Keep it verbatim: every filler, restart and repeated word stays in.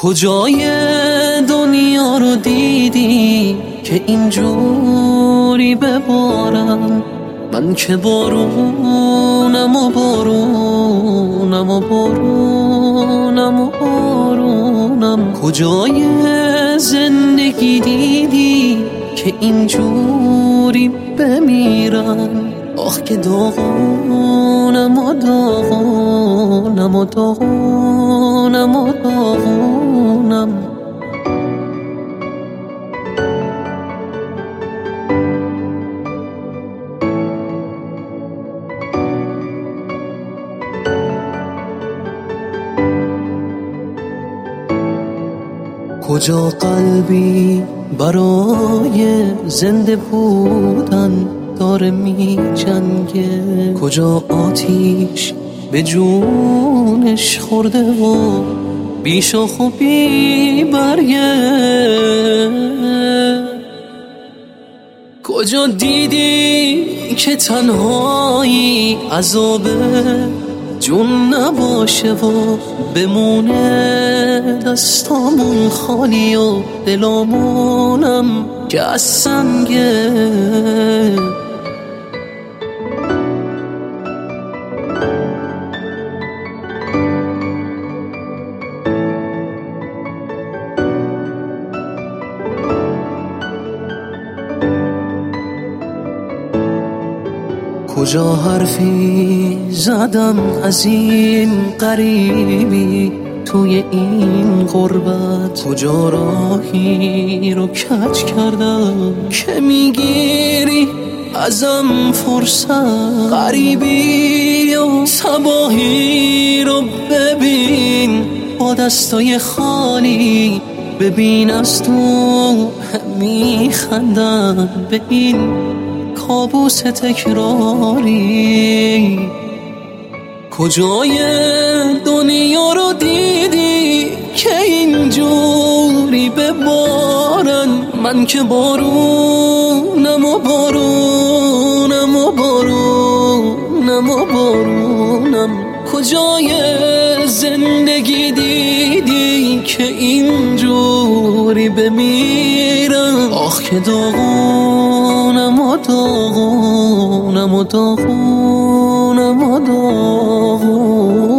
کجای دنیا رو دیدی که اینجوری ببارم؟ من که بارونم و بارونم و بارونم و بارونم. کجای زندگی دیدی که اینجوری بمیرم؟ آخ که داغونم و داغونم و داغونم و داغونم. کجا قلبی برای زنده بودن داره می جنگه؟ کجا آتیش به جونش خورده و بی شاخ و بی برگه؟ کجا دیدی که تنهایی عذابه جون نباشه و بمونه دستامون خالی و دلامونم که از سنگه؟ کجا حرفی زدم از این غریبی توی این غربت؟ کجا راهی رو کج کردم که میگیری ازم فرصت؟ غریبی و تباهی رو ببین با دستای خالی، ببین از تو میخندم به این کابوس تکراری. کجای دنیا رو دیدی که اینجوری ببارن؟ من که بارونم و بارونم و بارونم و بارونم. کجای زندگی دیدی که اینجوری بمیرم؟ آخ که داغونم و داغونم و داغونم و داغونم.